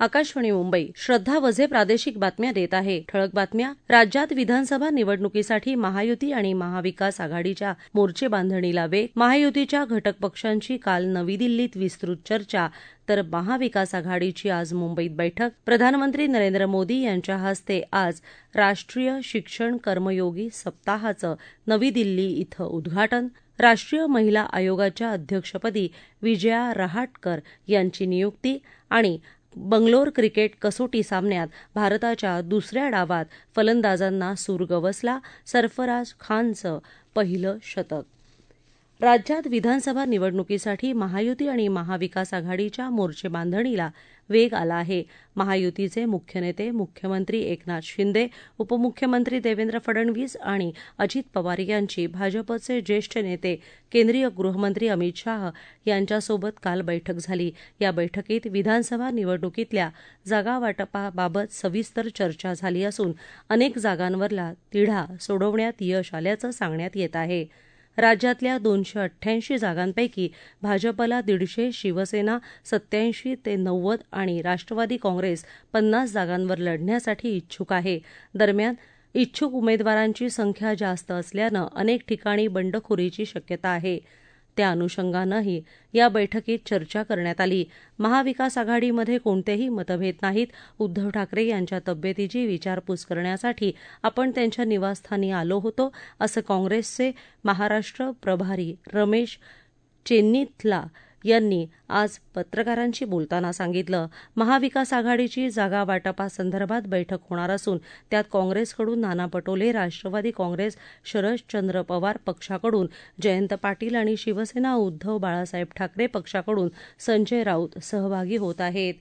आकाशवाणी मुंबई. श्रद्धा वझे प्रादेशिक बातम्या देत आहे. ठळक बातम्या. राज्यात विधानसभा निवडणुकीसाठी महायुती आणि महाविकास आघाडीच्या मोर्चे बांधणीला वेग. महायुतीच्या घटक पक्षांची काल नवी दिल्लीत विस्तृत चर्चा, तर महाविकास आघाडीची आज मुंबईत बैठक. प्रधानमंत्री नरेंद्र मोदी यांच्या हस्ते आज राष्ट्रीय शिक्षण कर्मयोगी सप्ताहाचं नवी दिल्ली इथं उद्घाटन. राष्ट्रीय महिला आयोगाच्या अध्यक्षपदी विजया रहाटकर यांची नियुक्ती. आणि बंगलोर क्रिकेट कसोटी सामन्यात भारताच्या दुसऱ्या डावात फलंदाजांना सूर गवसला. सरफराज खानचं पहिलं शतक. राज्यात विधानसभा निवडणुकीसाठी महायुती आणि महाविकास आघाडीच्या मोर्चे बांधणीला वेग आला आहे. महायुतीचे मुख्य नेते मुख्यमंत्री एकनाथ शिंदे, उपमुख्यमंत्री देवेंद्र फडणवीस आणि अजित पवार यांची भाजपचे ज्येष्ठ नेते केंद्रीय गृहमंत्री अमित शाह यांच्यासोबत काल बैठक झाली. या बैठकीत विधानसभा निवडणुकीतल्या जागावाटपाबाबत सविस्तर चर्चा झाली असून अनेक जागांवरला तिढा सोडवण्यात यश आल्याचं सांगण्यात येत आहे. राज्यातल्या 288 जागांपैकी भाजपला 150, शिवसेना 87 ते 90 आणि राष्ट्रवादी काँग्रेस 50 जागांवर लढण्यासाठी इच्छुक आहे. दरम्यान इच्छुक उमेदवारांची संख्या जास्त असल्यानं अनेक ठिकाणी बंडखोरीची शक्यता आहे. त्या अनुषंगानंही या बैठकीत चर्चा करण्यात आली. महाविकास आघाडीमध्ये कोणतेही मतभेद नाहीत. उद्धव ठाकरे यांच्या तब्येतीची विचारपूस करण्यासाठी आपण त्यांच्या निवासस्थानी आलो होतो, असं काँग्रेसचे महाराष्ट्र प्रभारी रमेश चेन्निथला यांनी आज पत्रकारांशी बोलताना सांगितलं. महाविकास आघाडीची जागा वाटपासंदर्भात बैठक होणार असून त्यात काँग्रेसकडून नाना पटोले, राष्ट्रवादी काँग्रेस शरदचंद्र पवार पक्षाकडून जयंत पाटील आणि शिवसेना उद्धव बाळासाहेब ठाकरे पक्षाकडून संजय राऊत सहभागी होत आहेत.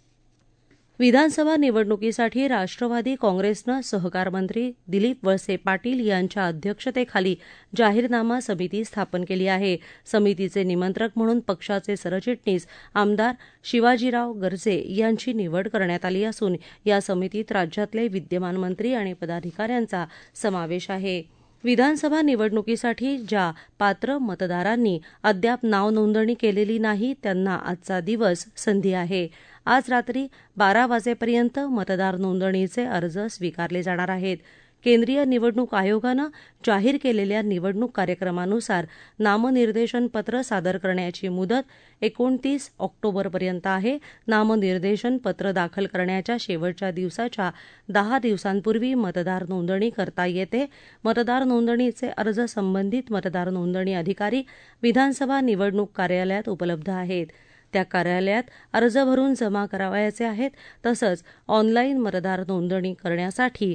विधानसभा निवडणुकीसाठी राष्ट्रवादी काँग्रेसनं सहकार मंत्री दिलीप वळसे पाटील यांच्या अध्यक्षतेखाली जाहीरनामा समिती स्थापन केली आहे. समितीचे निमंत्रक म्हणून पक्षाचे सरचिटणीस आमदार शिवाजीराव गर्जे यांची निवड करण्यात आली असून या समितीत राज्यातले विद्यमान मंत्री आणि पदाधिकाऱ्यांचा समावेश आहे. विधानसभा निवडणुकीसाठी ज्या पात्र मतदारांनी अद्याप नाव नोंदणी केलेली नाही त्यांना आजचा दिवस संधी आहे. आज रात्री 12 वाजेपर्यंत मतदार नोंदणीचे अर्ज स्वीकारले जाणार आहेत. केंद्रीय निवडणूक आयोगानं जाहीर केलेल्या निवडणूक कार्यक्रमानुसार नामनिर्देशन पत्र सादर करण्याची मुदत 29 ऑक्टोबरपर्यंत आहे. नामनिर्देशन पत्र दाखल करण्याच्या शेवटच्या दिवसाच्या 10 दिवसांपूर्वी मतदार नोंदणी करता येते. मतदार नोंदणीचे अर्ज संबंधित मतदार नोंदणी अधिकारी विधानसभा निवडणूक कार्यालयात उपलब्ध आहेत. त्या कार्यालयात अर्ज भरून जमा करावयाचे आहेत. तसंच ऑनलाईन मतदार नोंदणी करण्यासाठी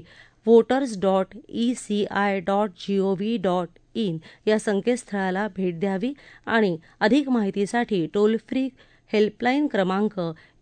voters.eci.gov.in या संकेतस्थळाला भेट द्यावी आणि अधिक माहितीसाठी टोल फ्री हेल्पलाईन क्रमांक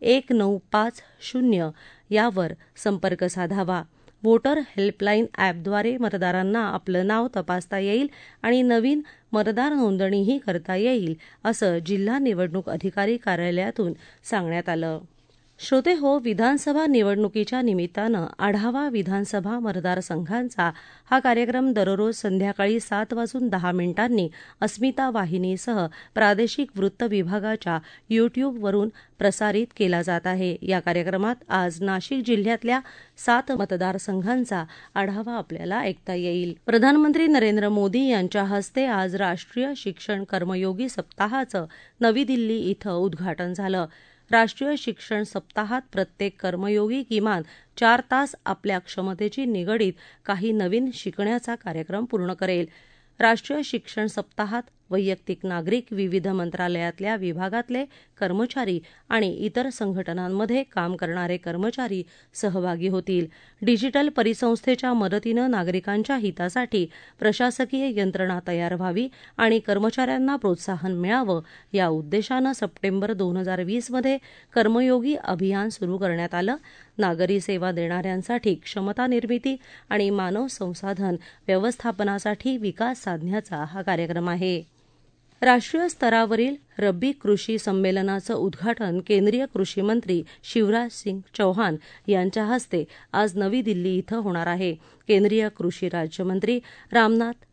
1950 यावर संपर्क साधावा. व्होटर हेल्पलाईन ॲपद्वारे मतदारांना आपलं नाव तपासता येईल आणि नवीन मतदार नोंदणीही करता येईल, असं जिल्हा निवडणूक अधिकारी कार्यालयातून सांगण्यात आलं. श्रोते हो, विधानसभा निवडणुकीच्या निमित्तानं आढावा विधानसभा मतदारसंघांचा हा कार्यक्रम दररोज संध्याकाळी 7:10 अस्मिता वाहिनीसह प्रादेशिक वृत्त विभागाच्या यूट्यूबवरून प्रसारित केला जात आहे. या कार्यक्रमात आज नाशिक जिल्ह्यातल्या 7 मतदारसंघांचा आढावा आपल्याला ऐकता येईल. प्रधानमंत्री नरेंद्र मोदी यांच्या हस्ते आज राष्ट्रीय शिक्षण कर्मयोगी सप्ताहाचं नवी दिल्ली इथं उद्घाटन झालं. राष्ट्रीय शिक्षण सप्ताहात प्रत्येक कर्मयोगी किमान 4 तास आपल्या क्षमतेची निगडीत काही नवीन शिकण्याचा कार्यक्रम पूर्ण करेल. राष्ट्रीय शिक्षण सप्ताहात वैयक्तिक नागरिक, विविध मंत्रालयातल्या विभागातले कर्मचारी आणि इतर संघटनांमध्ये काम करणारे कर्मचारी सहभागी होतील. डिजिटल परिसंस्थेच्या मदतीनं नागरिकांच्या हितासाठी प्रशासकीय यंत्रणा तयार व्हावी आणि कर्मचाऱ्यांना प्रोत्साहन मिळावं या उद्देशानं सप्टेंबर 2020 मध्ये कर्मयोगी अभियान सुरू करण्यात आलं. नागरी सेवा देणाऱ्यांसाठी क्षमता निर्मिती आणि मानव संसाधन व्यवस्थापनासाठी विकास साधण्याचा हा कार्यक्रम आहे. राष्ट्रीय स्तरावरील रब्बी कृषी संमेलनाचं उद्घाटन केंद्रीय कृषी मंत्री शिवराज सिंग चौहान यांच्या हस्ते आज नवी दिल्ली इथं होणार आहे. केंद्रीय कृषी राज्यमंत्री रामनाथ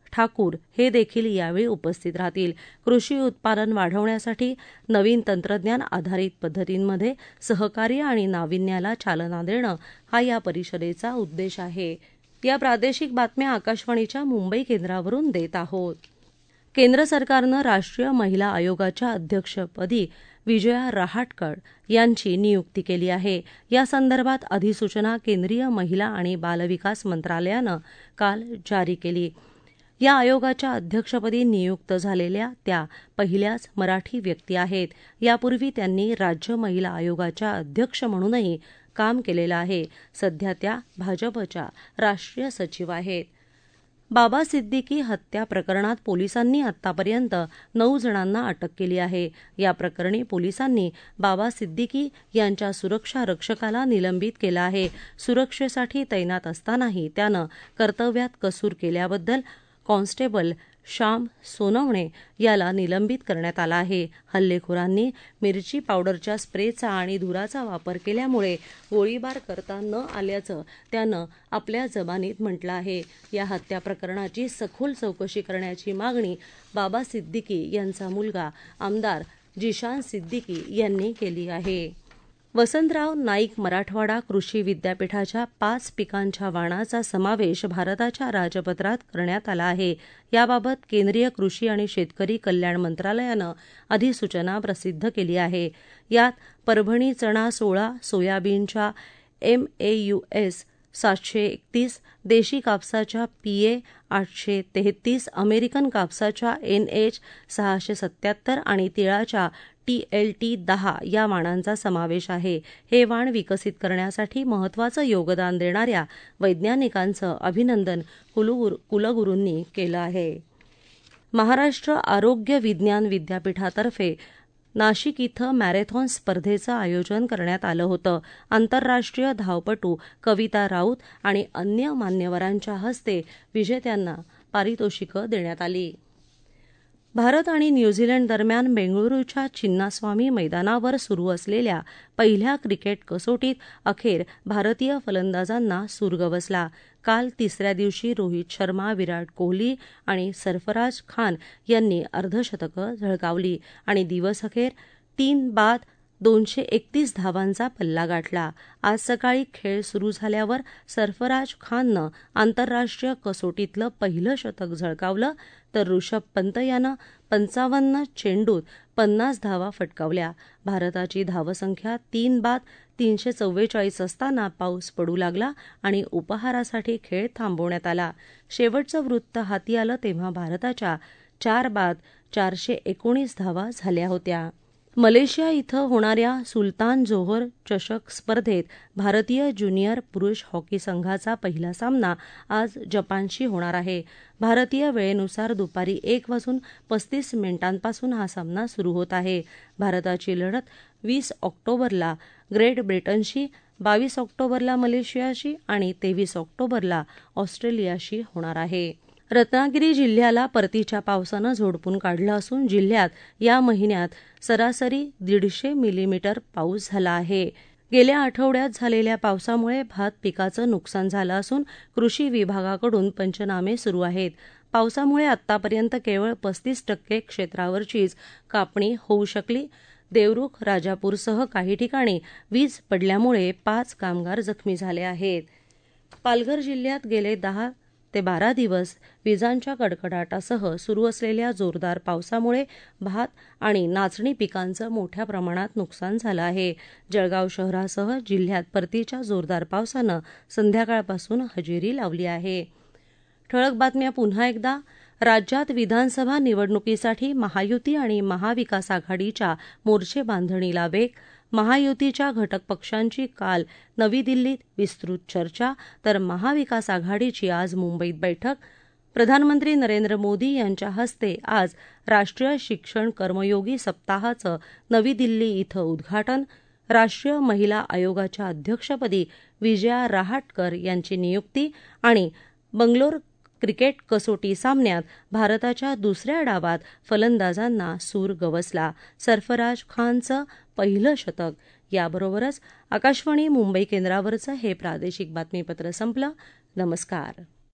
ठाकूर हे देखील यावेळी उपस्थित राहतील. कृषी उत्पादन वाढवण्यासाठी नवीन तंत्रज्ञान आधारित पद्धतींमध्ये सहकार्य आणि नाविन्याला चालना देणं हा या परिषदेचा उद्देश आहे. या प्रादेशिक बातम्या आकाशवाणीच्या मुंबई केंद्रावरून देत आहोत. केंद्र सरकारनं राष्ट्रीय महिला आयोगाच्या अध्यक्षपदी विजया रहाटकर यांची नियुक्ती केली आहे. या संदर्भात अधिसूचना केंद्रीय महिला आणि बालविकास मंत्रालयानं काल जारी केली. या आयोगाच्या अध्यक्षपदी नियुक्त झालेल्या त्या पहिल्याच मराठी व्यक्ती आहेत. यापूर्वी त्यांनी राज्य महिला आयोगाच्या अध्यक्ष म्हणूनही काम केलेलं आहे. सध्या त्या भाजपच्या राष्ट्रीय सचिव आहेत. बाबा सिद्दीकी हत्या प्रकरणात पोलिसांनी आतापर्यंत 9 जणांना अटक केली आहे. या प्रकरणी पोलिसांनी बाबा सिद्दीकी यांच्या सुरक्षा रक्षकाला निलंबित केलं आहे. सुरक्षेसाठी तैनात असतानाही त्यानं कर्तव्यात कसूर केल्याबद्दल कॉन्स्टेबल श्याम सोनवणे याला निलंबित करण्यात आलं आहे. हल्लेखोरांनी मिरची पावडरच्या स्प्रेचा आणि धुराचा वापर केल्यामुळे गोळीबार करता न आल्याचं त्यानं आपल्या जबानीत म्हटलं आहे. या हत्या प्रकरणाची सखोल चौकशी करण्याची मागणी बाबा सिद्दीकी यांचा मुलगा आमदार जिशान सिद्दीकी यांनी केली आहे. वसंतराव नाईक मराठवाडा कृषी विद्यापीठाच्या 5 पिकांच्या वाणाचा समावेश भारताच्या राजपत्रात करण्यात आला आहे. याबाबत केंद्रीय कृषी आणि शेतकरी कल्याण मंत्रालयानं अधिसूचना प्रसिद्ध केली आहे. यात परभणी चणा 16, सोयाबीनच्या MAUS 731, देशी कापसाच्या PA 833, अमेरिकन कापसाच्या NH 677 आणि तिळाच्या TLT 10 या वाणांचा समावेश आहे. हे वाण विकसित करण्यासाठी महत्त्वाचं योगदान देणाऱ्या वैज्ञानिकांचं अभिनंदन कुलगुरूंनी केलं आहे. महाराष्ट्र आरोग्य विज्ञान विद्यापीठातर्फे नाशिक इथं मॅरेथॉन स्पर्धेचं आयोजन करण्यात आलं होतं. आंतरराष्ट्रीय धावपटू कविता राऊत आणि अन्य मान्यवरांच्या हस्ते विजेत्यांना पारितोषिकं देण्यात आली. भारत आणि न्यूझीलंड दरम्यान बेंगळुरूच्या चिन्नास्वामी मैदानावर सुरू असलेल्या पहिल्या क्रिकेट कसोटीत अखेर भारतीय फलंदाजांना सूर गवसला. काल तिसऱ्या दिवशी रोहित शर्मा, विराट कोहली आणि सरफराज खान यांनी अर्धशतकं झळकावली आणि दिवसअखेर 3 बाद 231 धावांचा पल्ला गाठला. आज सकाळी खेळ सुरू झाल्यावर सरफराज खाननं आंतरराष्ट्रीय कसोटीतलं पहिलं शतक झळकावलं तर ऋषभ पंत यानं 55 चेंडूत 50 धावा फटकावल्या. भारताची धावसंख्या 3 बाद 344 असताना पाऊस पडू लागला आणि उपाहारासाठी खेळ थांबवण्यात आला. शेवटचं वृत्त हाती आलं तेव्हा भारताच्या 4 बाद 419 धावा झाल्या होत्या. मलेशिया इथं होणाऱ्या सुलतान जोहर चषक स्पर्धेत भारतीय ज्युनियर पुरुष हॉकी संघाचा पहिला सामना आज जपानशी होणार आहे. भारतीय वेळेनुसार दुपारी 1:35 हा सामना सुरू होत आहे. भारताची लढत 20 ऑक्टोबरला ग्रेट ब्रिटनशी, 22 ऑक्टोबरला मलेशियाशी आणि 23 ऑक्टोबरला ऑस्ट्रेलियाशी होणार आहे. रत्नागिरी जिल्ह्याला परतीच्या पावसानं झोडपून काढलं असून जिल्ह्यात या महिन्यात सरासरी 150 मिलीमीटर पाऊस झाला आहे. गेल्या आठवड्यात झालेल्या पावसामुळे भात पिकाचं नुकसान झालं असून कृषी विभागाकडून पंचनामे सुरू आहेत. पावसामुळे आतापर्यंत केवळ 35% क्षेत्रावरचीच कापणी होऊ शकली. देवरुख, राजापूरसह काही ठिकाणी वीज पडल्यामुळे 5 कामगार जखमी झाले आहेत. पालघर जिल्ह्यात गेले 10 ते 12 दिवस विजांच्या कडकडाटासह सुरू असलेल्या जोरदार पावसामुळे भात आणि नाचणी पिकांचं मोठ्या प्रमाणात नुकसान झालं आहे. जळगाव शहरासह जिल्ह्यात परतीच्या जोरदार पावसानं संध्याकाळपासून हजेरी लावली आहे. ठळक बातम्या पुन्हा एकदा. राज्यात विधानसभा निवडणुकीसाठी महायुती आणि महाविकास आघाडीच्या मोर्चे बांधणीला वेग. महायुतीच्या घटक पक्षांची काल नवी दिल्लीत विस्तृत चर्चा तर महाविकास आघाडीची आज मुंबईत बैठक. प्रधानमंत्री नरेंद्र मोदी यांच्या हस्ते आज राष्ट्रीय शिक्षण कर्मयोगी सप्ताहाचं नवी दिल्ली इथं उद्घाटन. राष्ट्रीय महिला आयोगाच्या अध्यक्षपदी विजया रहाटकर यांची नियुक्ती आणि बंगलोर क्रिकेट कसोटी सामन्यात भारताच्या दुसऱ्या डावात फलंदाजांना सूर गवसला. सरफराज खानचं पहिलं शतक. याबरोबरच आकाशवाणी मुंबई केंद्रावरचं हे प्रादेशिक बातमीपत्र संपलं. नमस्कार.